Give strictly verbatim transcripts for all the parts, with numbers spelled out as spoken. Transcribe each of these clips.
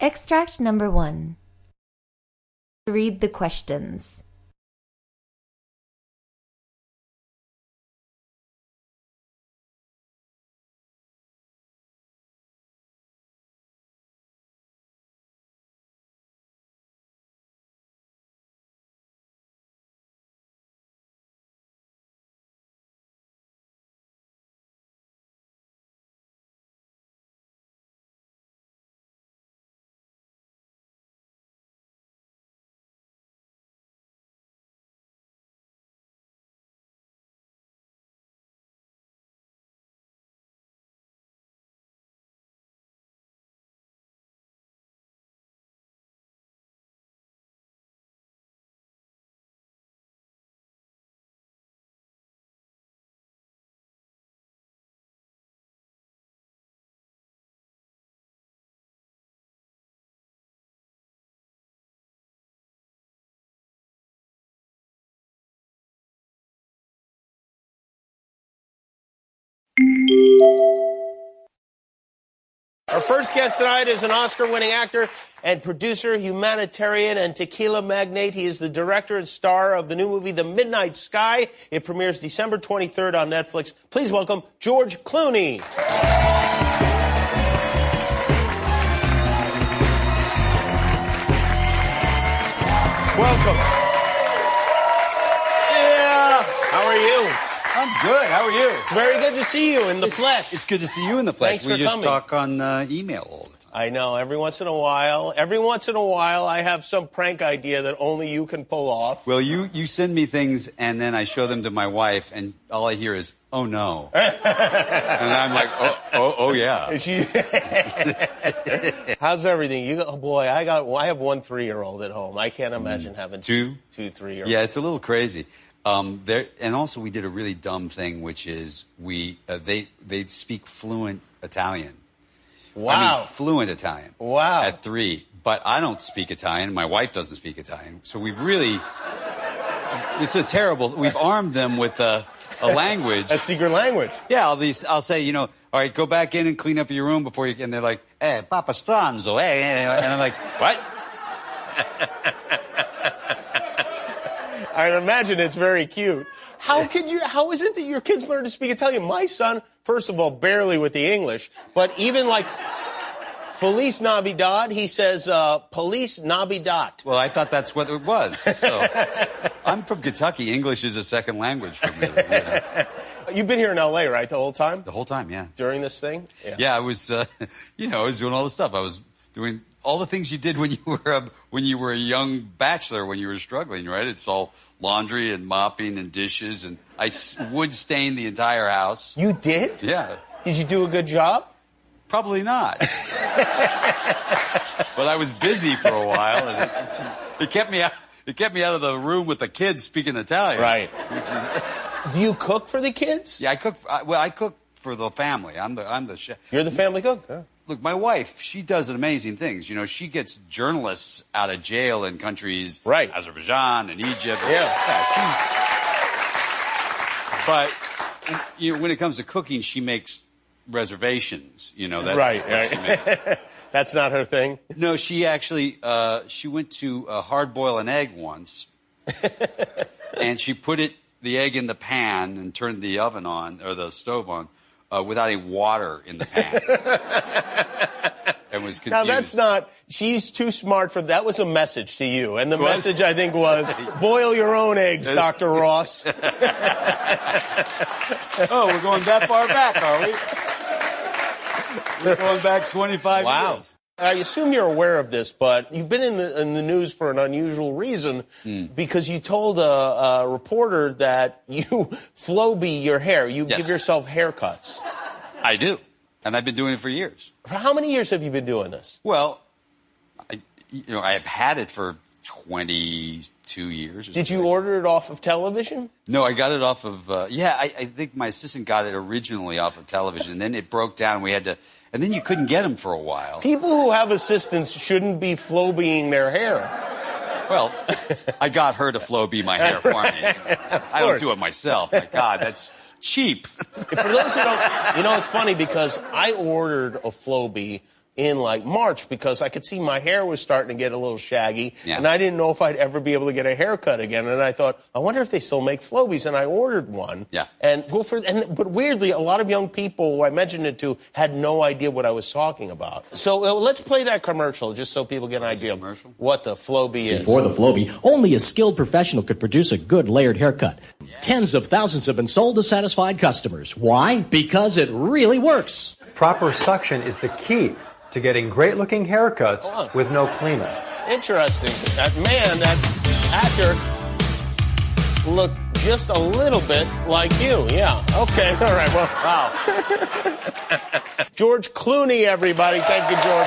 Extract number one. Read the questions. Our first guest tonight is an Oscar-winning actor and producer, humanitarian, and tequila magnate. He is the director and star of the new movie, The Midnight Sky. It premieres December twenty-third on Netflix. Please welcome George Clooney. Welcome. Yeah. How are you? I'm good. How are you? It's very good to see you in the it's, flesh. It's good to see you in the flesh. Thanks we for just coming. talk on uh, email all the time. I know. Every once in a while, every once in a while, I have some prank idea that only you can pull off. Well, you, you send me things, and then I show them to my wife, and all I hear is, oh, no. And I'm like, oh, oh, oh yeah. She... How's everything? You, oh, boy, I got. I have one three-year-old at home. I can't imagine mm. having two, two three-year-olds. Yeah, it's a little crazy. Um, there, and also, we did a really dumb thing, which is we uh, they they speak fluent Italian. Wow. I mean, fluent Italian. Wow. At three. But I don't speak Italian. My wife doesn't speak Italian. So we've really... It's a terrible... We've armed them with a, a language. A secret language. Yeah, I'll, be, I'll say, you know, all right, go back in and clean up your room before you... And they're like, eh, Papa Stranzo, eh, eh. And I'm like, what? I imagine it's very cute. How could you? How is it that your kids learn to speak Italian? My son, first of all, barely with the English, but even like Feliz Navidad, he says uh, Police Navidad. Well, I thought that's what it was. So I'm from Kentucky. English is a second language for me. You know. You've been here in L A, right, the whole time? The whole time, yeah. During this thing? Yeah, yeah I was, uh, you know, I was doing all the stuff. I was doing all the things you did when you were a, when you were a young bachelor, when you were struggling, right? It's all laundry and mopping and dishes, and I s- would stain the entire house. You did? Yeah. Did you do a good job? Probably not. But I was busy for a while, and it, it kept me out. It kept me out of the room with the kids speaking Italian. Right. Which is. Do you cook for the kids? Yeah, I cook. I, well, I cook for the family. I'm the I'm the chef. You're the family cook. Huh? Look, my wife, she does amazing things. You know, she gets journalists out of jail in countries, right? Azerbaijan and Egypt. Yeah. yeah but you know, when it comes to cooking, she makes reservations. You know, that's right. what right. she makes. That's not her thing. No, she actually uh, she went to uh, hard boil an egg once, and she put it the egg in the pan and turned the oven on or the stove on. Uh, without any water in the pan. And was confused. Now, that's not... She's too smart for... That was a message to you. And the message, I think, was, boil your own eggs, Doctor Ross. Oh, we're going that far back, are we? We're going back twenty-five wow. years. I assume you're aware of this, but you've been in the, in the news for an unusual reason mm. because you told a, a reporter that you Flowbee your hair. You yes. give yourself haircuts. I do. And I've been doing it for years. For how many years have you been doing this? Well, I, you know, I have had it for twenty-two years. Did you order it off of television? No, I got it off of, uh, yeah, I, I think my assistant got it originally off of television. Then it broke down and we had to, and then you couldn't get them for a while. People who have assistants shouldn't be Flowbeeing their hair. Well, I got her to Flowbee my hair for me. I don't do it myself. My God, that's cheap. For those who don't, you know, it's funny because I ordered a Flowbee in like March because I could see my hair was starting to get a little shaggy, Yeah. and I didn't know if I'd ever be able to get a haircut again. And I thought, I wonder if they still make Flobies, and I ordered one. Yeah. And well, for and but weirdly, a lot of young people who I mentioned it to had no idea what I was talking about. So uh, let's play that commercial just so people get an idea of commercial? what the Flobie is. Before the Flobie, only a skilled professional could produce a good layered haircut. Tens of thousands have been sold to satisfied customers. Why? Because it really works. Proper suction is the key to getting great-looking haircuts with no cleanup. Interesting. That man, that actor, looked just a little bit like you. Yeah. Okay. All right. Well. Wow. George Clooney, everybody. Thank you, George.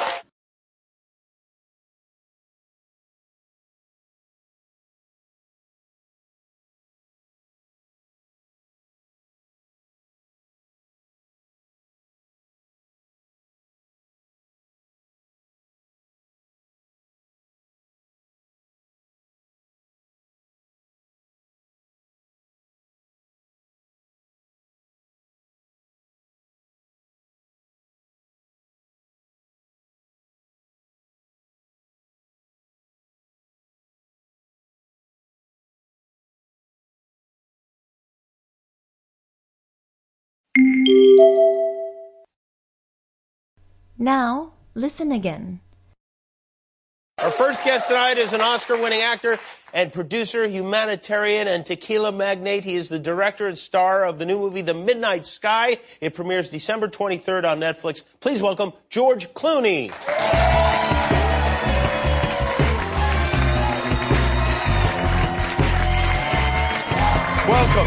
Now, listen again. Our first guest tonight is an Oscar-winning actor and producer, humanitarian, and tequila magnate. He is the director and star of the new movie, The Midnight Sky. It premieres December twenty-third on Netflix. Please welcome George Clooney. Welcome.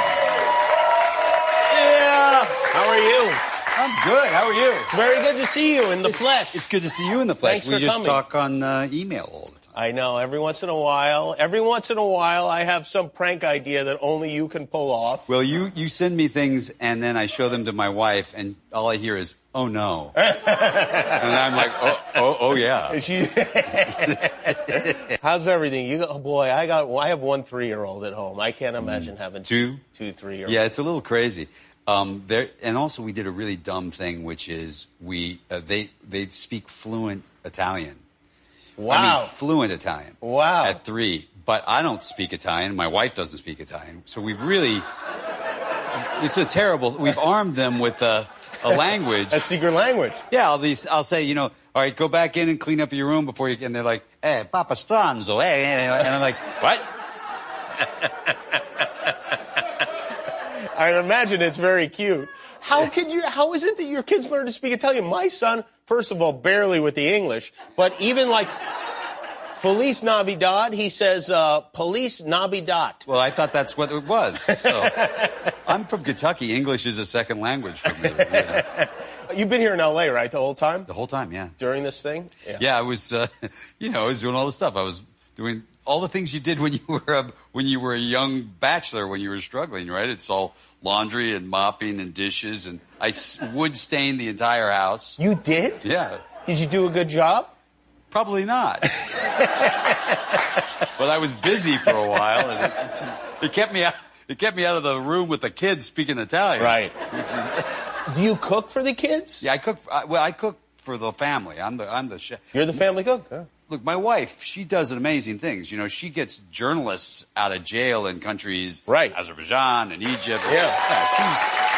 Yeah. How are you? I'm good. How are you? It's very good to see you in the It's- flesh. It's good to see you in the flesh. Thanks we for just coming. talk on uh, email all the time. I know. Every once in a while, every once in a while, I have some prank idea that only you can pull off. Well, you, you send me things, and then I show them to my wife, and all I hear is, oh, no. And I'm like, oh, oh, oh yeah. She- How's everything? You go, oh boy, I got. I have one three-year-old at home. I can't imagine having Two? two three-year-olds. Yeah, it's a little crazy. Um, there, and also we did a really dumb thing, which is we uh, they they speak fluent Italian. Wow. I mean, fluent Italian. Wow. At three, but I don't speak Italian. My wife doesn't speak Italian, so we've really. It's a terrible. We've armed them with a, a language. A secret language. Yeah, I'll be. I'll say, you know, all right, go back in and clean up your room before you. And they're like, "Eh, Papa Stranzo, eh," eh," and I'm like, "What?" I imagine it's very cute. How could you? How is it that your kids learn to speak Italian? My son, first of all, barely with the English, but even like Feliz Navidad, he says uh, Police Navidad. Well, I thought that's what it was. So I'm from Kentucky. English is a second language for me. You know. You've been here in L A, right, the whole time? The whole time, yeah. During this thing? Yeah, I was, uh, you know, I was doing all the stuff. I was doing all the things you did when you were a, when you were a young bachelor, when you were struggling, right? It's all laundry and mopping and dishes, and I s- would stain the entire house. You did? Yeah. Did you do a good job? Probably not. But I was busy for a while, and it, it kept me out. It kept me out of the room with the kids speaking Italian. Right. Which is. Do you cook for the kids? Yeah, I cook. I, well, I cook for the family. I'm the I'm the chef. You're the family cook, huh? Look, my wife, she does amazing things. You know, she gets journalists out of jail in countries, Right. Azerbaijan and Egypt. Yeah. she's,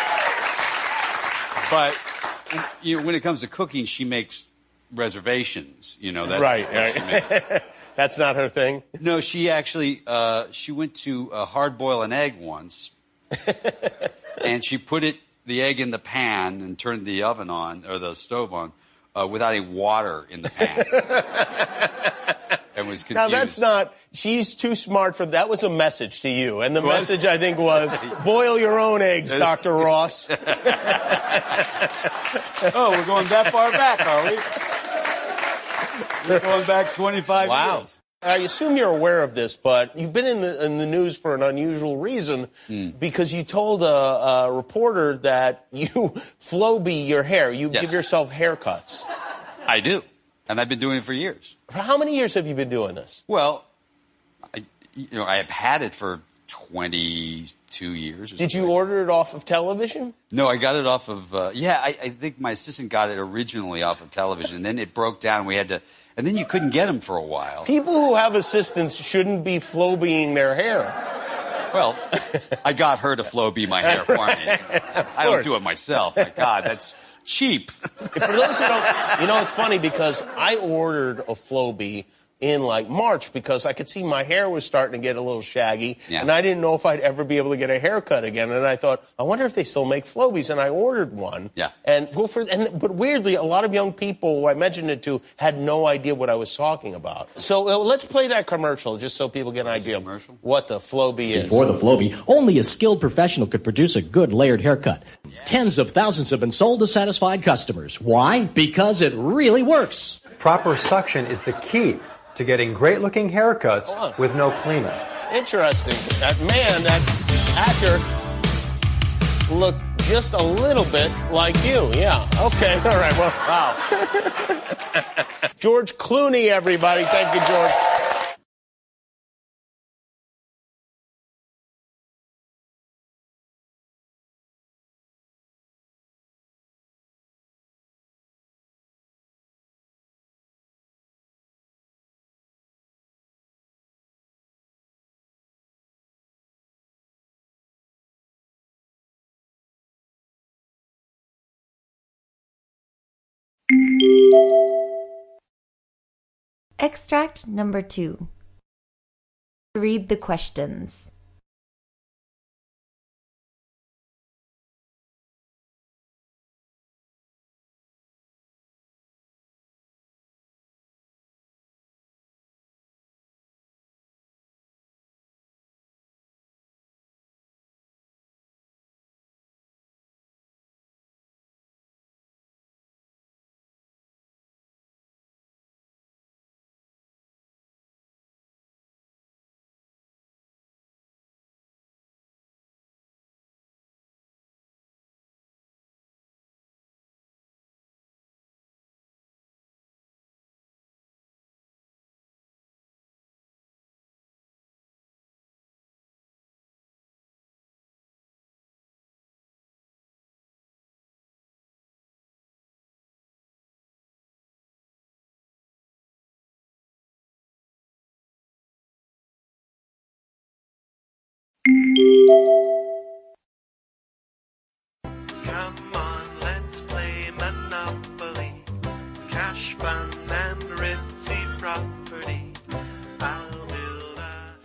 but you know, when it comes to cooking, she makes reservations. You know, that's Right, what she right. makes. That's not her thing? No, she actually uh, she went to uh, hard boil an egg once, and she put it the egg in the pan and turned the oven on or the stove on uh, without any water in the pan. And was confused. Now, that's not, she's too smart for, that was a message to you. And the Was? message, I think, was, boil your own eggs, Doctor Ross. Oh, we're going that far back, are we? We're going back twenty-five Wow. years. I assume you're aware of this, but you've been in the, in the news for an unusual reason because you told a, a reporter that you Flobie your hair. You Yes. give yourself haircuts. I do. And I've been doing it for years. For how many years have you been doing this? Well, I, you know, I have had it for twenty-two years. Or Did something. you order it off of television? No, I got it off of, uh, yeah, I, I think my assistant got it originally off of television. And then it broke down. We had to, and then you couldn't get them for a while. People who have assistants shouldn't be Flowbeing their hair. Well, I got her to Flowbee my hair for me. I don't do it myself. My God, that's cheap. For those who don't, you know, it's funny because I ordered a Flowbee in like March because I could see my hair was starting to get a little shaggy, yeah. and I didn't know if I'd ever be able to get a haircut again. And I thought, I wonder if they still make Flowbees, and I ordered one. Yeah. And well, for and but weirdly, a lot of young people who I mentioned it to had no idea what I was talking about. So uh, let's play that commercial just so people get an idea of what the Flowbee is. Before the Flowbee, only a skilled professional could produce a good layered haircut. Tens of thousands have been sold to satisfied customers. Why? Because it really works. Proper suction is the key to getting great-looking haircuts with no cleaner. Interesting. That man, that actor, looked just a little bit like you. Yeah. Okay. All right. Well, wow. George Clooney, everybody. Thank you, George. Extract number two. Read the questions. Come on, let's play Monopoly. Cash fun and ritzy property. I'll build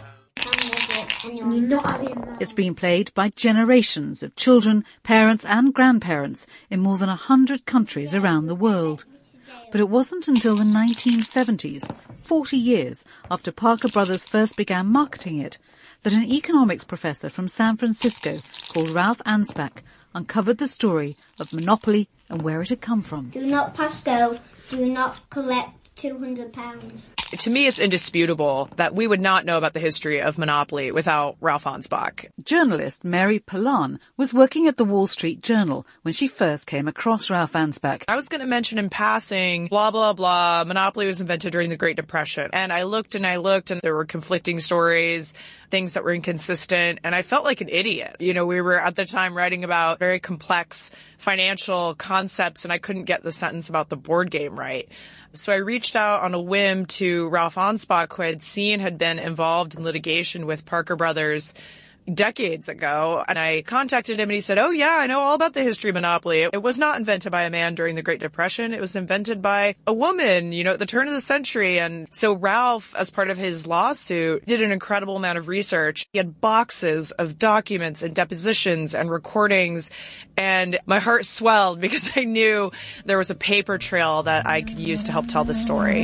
a house. It's been played by generations of children, parents and grandparents in more than a hundred countries around the world. But it wasn't until the nineteen seventies, forty years after Parker Brothers first began marketing it, that an economics professor from San Francisco called Ralph Anspach uncovered the story of Monopoly and where it had come from. Do not pass go. Do not collect two hundred pounds. To me, it's indisputable that we would not know about the history of Monopoly without Ralph Anspach. Journalist Mary Pillan was working at the Wall Street Journal when she first came across Ralph Anspach. I was going to mention in passing, blah, blah, blah, Monopoly was invented during the Great Depression. And I looked and I looked and there were conflicting stories, things that were inconsistent, and I felt like an idiot. You know, we were at the time writing about very complex financial concepts and I couldn't get the sentence about the board game right. So I reached out on a whim to Ralph Anspach, who I had seen had been involved in litigation with Parker Brothers decades ago. And I contacted him and he said, oh yeah, I know all about the history of Monopoly. It was not invented by a man during the Great Depression. It was invented by a woman, you know, at the turn of the century. And so Ralph, as part of his lawsuit, did an incredible amount of research. He had boxes of documents and depositions and recordings. And my heart swelled because I knew there was a paper trail that I could use to help tell the story.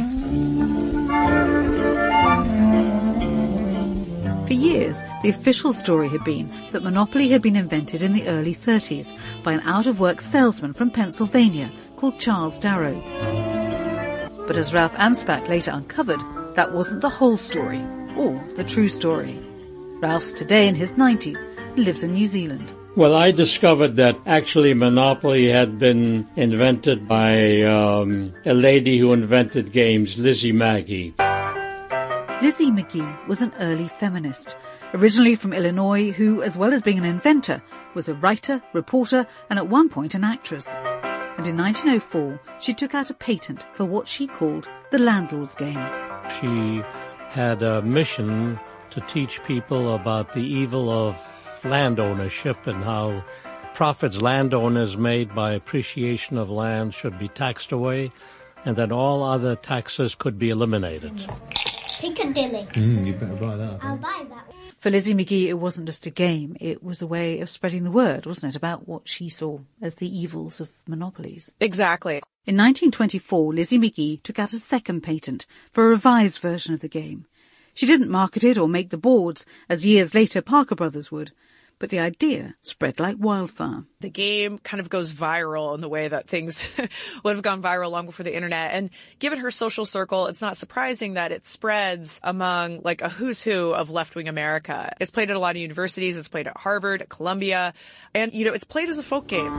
For years, the official story had been that Monopoly had been invented in the early thirties by an out-of-work salesman from Pennsylvania called Charles Darrow. But as Ralph Anspach later uncovered, that wasn't the whole story, or the true story. Ralph's today in his nineties, lives in New Zealand. Well, I discovered that actually Monopoly had been invented by um, a lady who invented games, Lizzie Magie. Lizzie McGee was an early feminist, originally from Illinois, who, as well as being an inventor, was a writer, reporter, and at one point an actress. And in nineteen oh four, she took out a patent for what she called the landlord's game. She had a mission to teach people about the evil of land ownership and how profits landowners made by appreciation of land should be taxed away, and that all other taxes could be eliminated. Piccadilly. Mm, you better buy that. I'll buy that. For Lizzie McGee, it wasn't just a game, it was a way of spreading the word, wasn't it, about what she saw as the evils of monopolies. Exactly. In nineteen twenty-four, Lizzie McGee took out a second patent for a revised version of the game. She didn't market it or make the boards, as years later Parker Brothers would, but the idea spread like wildfire. The game kind of goes viral in the way that things would have gone viral long before the internet. And given her social circle, it's not surprising that it spreads among like a who's who of left-wing America. It's played at a lot of universities. It's played at Harvard, at Columbia. And, you know, it's played as a folk game.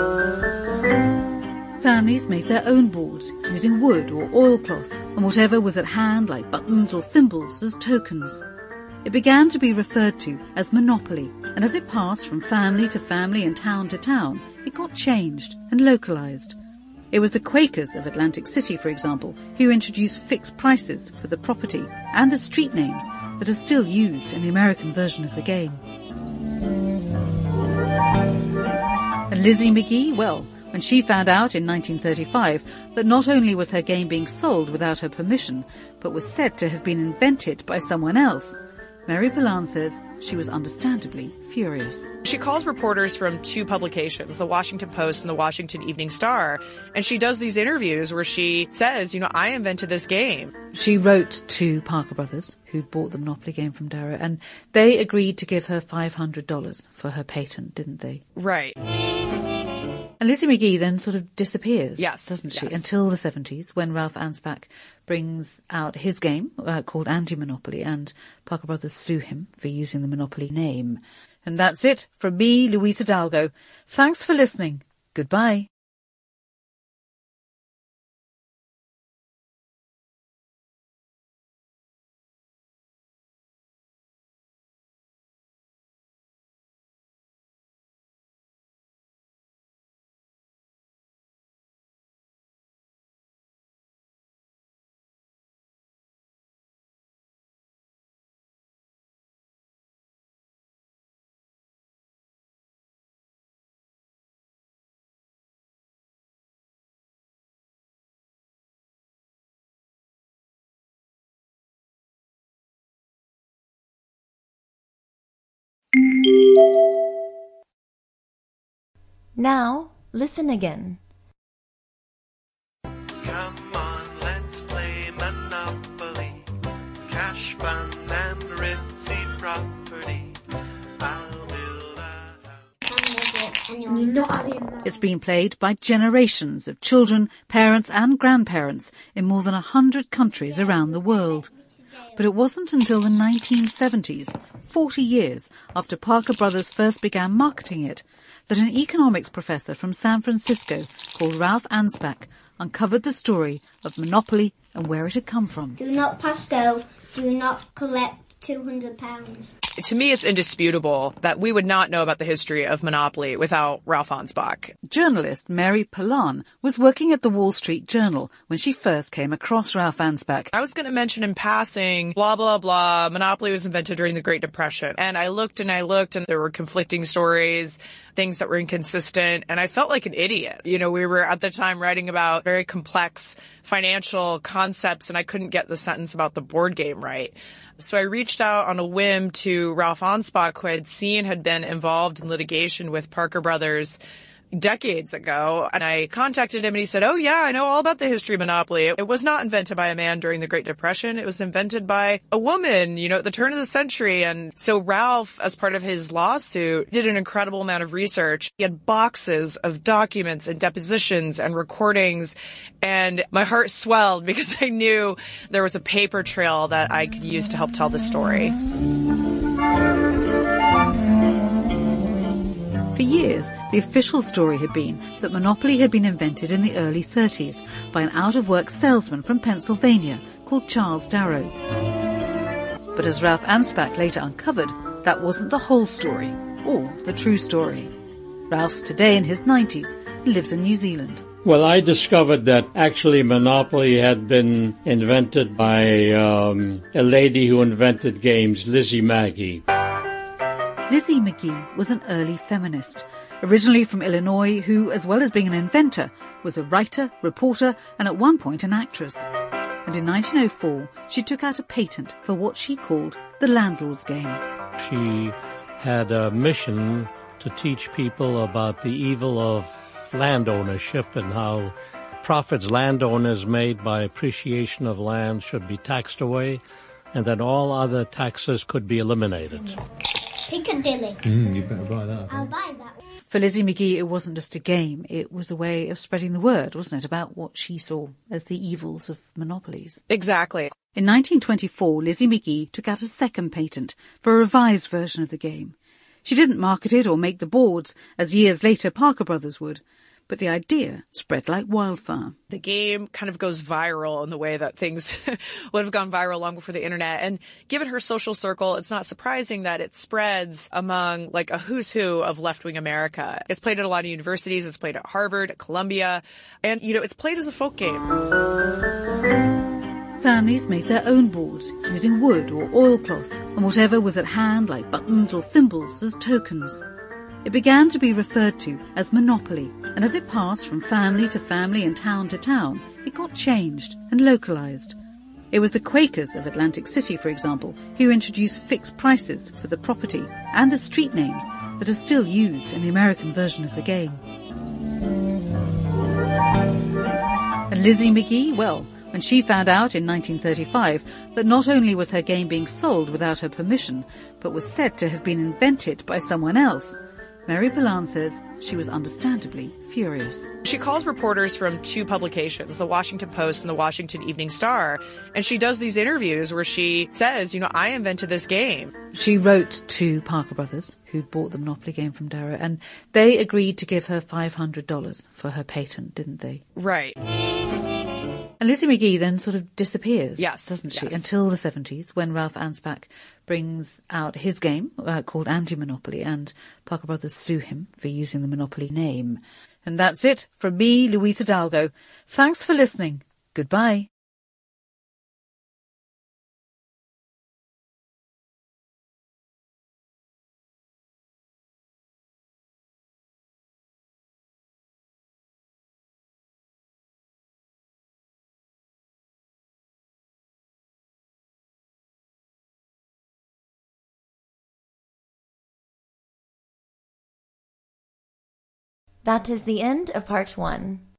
Families made their own boards using wood or oilcloth and whatever was at hand, like buttons or thimbles, as tokens. It began to be referred to as Monopoly, and as it passed from family to family and town to town, it got changed and localised. It was the Quakers of Atlantic City, for example, who introduced fixed prices for the property and the street names that are still used in the American version of the game. And Lizzie McGee, well, when she found out in nineteen thirty-five that not only was her game being sold without her permission, but was said to have been invented by someone else, Mary Pillan says she was understandably furious. She calls reporters from two publications, the Washington Post and the Washington Evening Star, and she does these interviews where she says, you know, I invented this game. She wrote to Parker Brothers, who'd bought the Monopoly game from Darrow, and they agreed to give her five hundred dollars for her patent, didn't they? Right. And Lizzie McGee then sort of disappears, yes, doesn't she, yes. until the seventies, when Ralph Anspach brings out his game uh, called Anti-Monopoly, and Parker Brothers sue him for using the Monopoly name. And that's it from me, Louise Hidalgo. Thanks for listening. Goodbye. Now, listen again. Come on, let's play Monopoly. Cash, fun, and ritzy property. I'll build a house. It's been played by generations of children, parents and grandparents in more than a hundred countries around the world. But it wasn't until the nineteen seventies, forty years after Parker Brothers first began marketing it, that an economics professor from San Francisco called Ralph Anspach uncovered the story of Monopoly and where it had come from. Do not pass go. Do not collect two hundred pounds. To me, it's indisputable that we would not know about the history of Monopoly without Ralph Anspach. Journalist Mary Pillan was working at the Wall Street Journal when she first came across Ralph Anspach. I was going to mention in passing, blah, blah, blah, Monopoly was invented during the Great Depression. And I looked and I looked and there were conflicting stories, things that were inconsistent, and I felt like an idiot. You know, we were at the time writing about very complex financial concepts and I couldn't get the sentence about the board game right. So I reached out on a whim to Ralph Anspach, who I had seen had been involved in litigation with Parker Brothers decades ago. And I contacted him and he said, oh yeah, I know all about the history of Monopoly. It was not invented by a man during the Great Depression. It was invented by a woman, you know, at the turn of the century. And so Ralph, as part of his lawsuit, did an incredible amount of research. He had boxes of documents and depositions and recordings. And my heart swelled because I knew there was a paper trail that I could use to help tell the story. For years, the official story had been that Monopoly had been invented in the early thirties by an out-of-work salesman from Pennsylvania called Charles Darrow. But as Ralph Anspach later uncovered, that wasn't the whole story, or the true story. Ralph's today in his nineties and lives in New Zealand. Well, I discovered that actually Monopoly had been invented by um, a lady who invented games, Lizzie Magie. Lizzie McGee was an early feminist, originally from Illinois, who, as well as being an inventor, was a writer, reporter, and at one point an actress. And in nineteen oh four, she took out a patent for what she called the landlord's game. She had a mission to teach people about the evil of land ownership and how profits landowners made by appreciation of land should be taxed away, and that all other taxes could be eliminated. Piccadilly. Mm, you better buy that. I'll buy that. For Lizzie McGee, it wasn't just a game, it was a way of spreading the word, wasn't it, about what she saw as the evils of monopolies. Exactly. In nineteen twenty-four, Lizzie McGee took out a second patent for a revised version of the game. She didn't market it or make the boards, as years later Parker Brothers would, but the idea spread like wildfire. The game kind of goes viral in the way that things would have gone viral long before the internet. And given her social circle, it's not surprising that it spreads among like a who's who of left-wing America. It's played at a lot of universities. It's played at Harvard, at Columbia. And, you know, it's played as a folk game. Families made their own boards using wood or oilcloth and whatever was at hand like buttons or thimbles as tokens. It began to be referred to as Monopoly, and as it passed from family to family and town to town, it got changed and localised. It was the Quakers of Atlantic City, for example, who introduced fixed prices for the property and the street names that are still used in the American version of the game. And Lizzie McGee, well, when she found out in nineteen thirty-five that not only was her game being sold without her permission, but was said to have been invented by someone else, Mary Pillan says she was understandably furious. She calls reporters from two publications, the Washington Post and the Washington Evening Star, and she does these interviews where she says, you know, I invented this game. She wrote to Parker Brothers, who'd bought the Monopoly game from Darrow, and they agreed to give her five hundred dollars for her patent, didn't they? Right. And Lizzie McGee then sort of disappears, yes, doesn't she, yes. until the seventies, when Ralph Anspach brings out his game uh, called Anti-Monopoly, and Parker Brothers sue him for using the Monopoly name. And that's it from me, Louise Hidalgo. Thanks for listening. Goodbye. That is the end of part one.